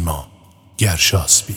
نیما گرشاسبی.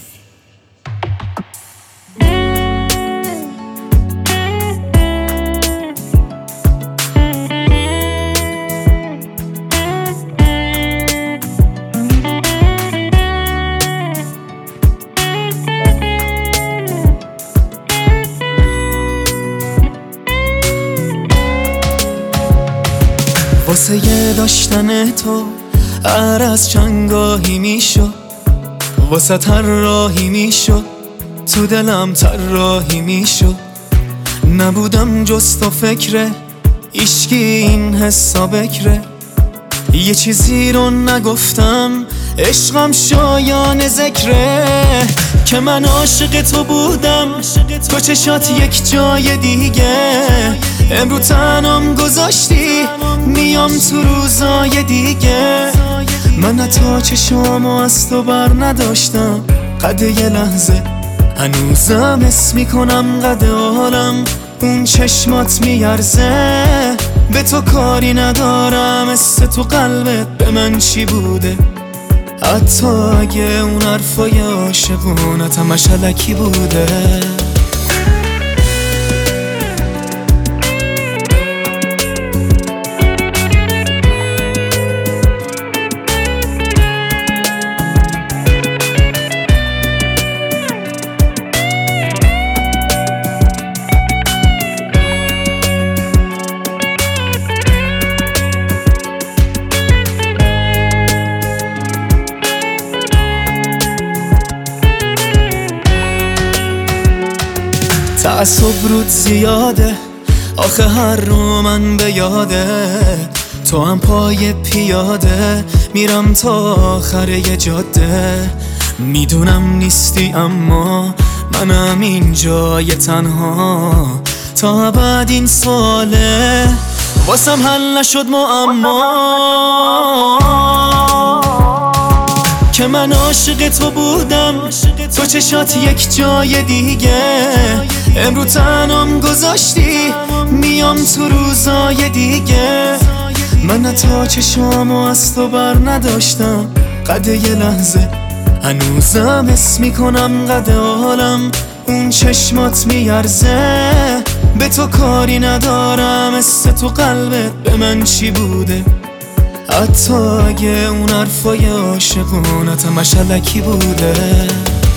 واسه داشتن تو عرض چنگاهی میشد، واسه طراحی میشد، تو دلم طراحی میشد. نبودم جز تو فکره، هیچکی این حسا بکره. یه چیزی رو نگفتم، عشقم شایان ذکره، که من عاشق تو بودم، تو چشات یک جای دیگه. امرو تنم گذاشتی، میام تو روزای دیگه. من حتی چشامو از تو بر نداشتم، قد یه لحظه هنوزم حس میکنم قد عالم اون چشمات میارزه. به تو کاری ندارم، حس تو قلبت به من چی بوده، حتی اگه اون حرفای عاشقونت همش الکی بوده. تعصب رود زیاده، آخه هر رو من به یاده. تو هم پای پیاده، میرم تا آخر یه جاده. میدونم نیستی اما منم اینجای تنها تا ابد. این سواله واسم حل نشد معما، که من عاشق تو بودم، تو چشات یک جای دیگه. امرو تنم گذاشتی، میام تو روزای دیگه. من حتی چشامو از تو بر نداشتم، قد یه لحظه هنوزم حس میکنم قد عالم اون چشمات میارزه. به تو کاری ندارم، حس تو قلبت به من چی بوده، حتی اگه اون حرفای عاشقونت همش الکی بوده.